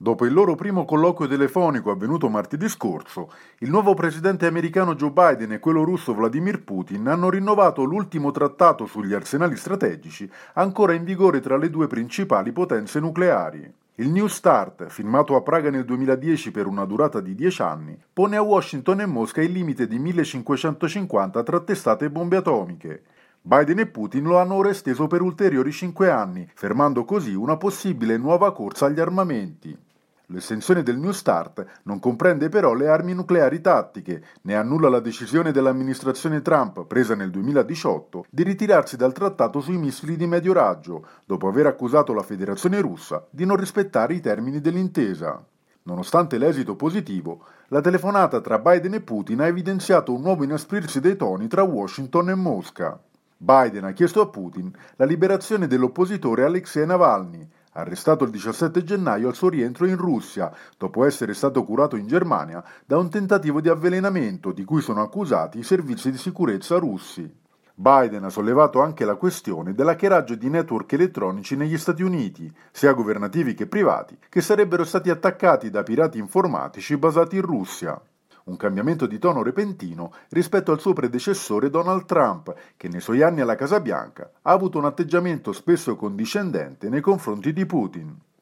Dopo il loro primo colloquio telefonico avvenuto martedì scorso, il nuovo presidente americano Joe Biden e quello russo Vladimir Putin hanno rinnovato l'ultimo trattato sugli arsenali strategici ancora in vigore tra le due principali potenze nucleari. Il New START, firmato a Praga nel 2010 per una durata di 10 anni, pone a Washington e Mosca il limite di 1550 tra testate e bombe atomiche. Biden e Putin lo hanno ora esteso per ulteriori 5 anni, fermando così una possibile nuova corsa agli armamenti. L'estensione del New START non comprende però le armi nucleari tattiche, né annulla la decisione dell'amministrazione Trump, presa nel 2018, di ritirarsi dal trattato sui missili di medio raggio, dopo aver accusato la Federazione Russa di non rispettare i termini dell'intesa. Nonostante l'esito positivo, la telefonata tra Biden e Putin ha evidenziato un nuovo inasprirsi dei toni tra Washington e Mosca. Biden ha chiesto a Putin la liberazione dell'oppositore Alexei Navalny, arrestato il 17 gennaio al suo rientro in Russia, dopo essere stato curato in Germania da un tentativo di avvelenamento di cui sono accusati i servizi di sicurezza russi. Biden ha sollevato anche la questione dell'hackeraggio di network elettronici negli Stati Uniti, sia governativi che privati, che sarebbero stati attaccati da pirati informatici basati in Russia. Un cambiamento di tono repentino rispetto al suo predecessore Donald Trump, che nei suoi anni alla Casa Bianca ha avuto un atteggiamento spesso condiscendente nei confronti di Putin.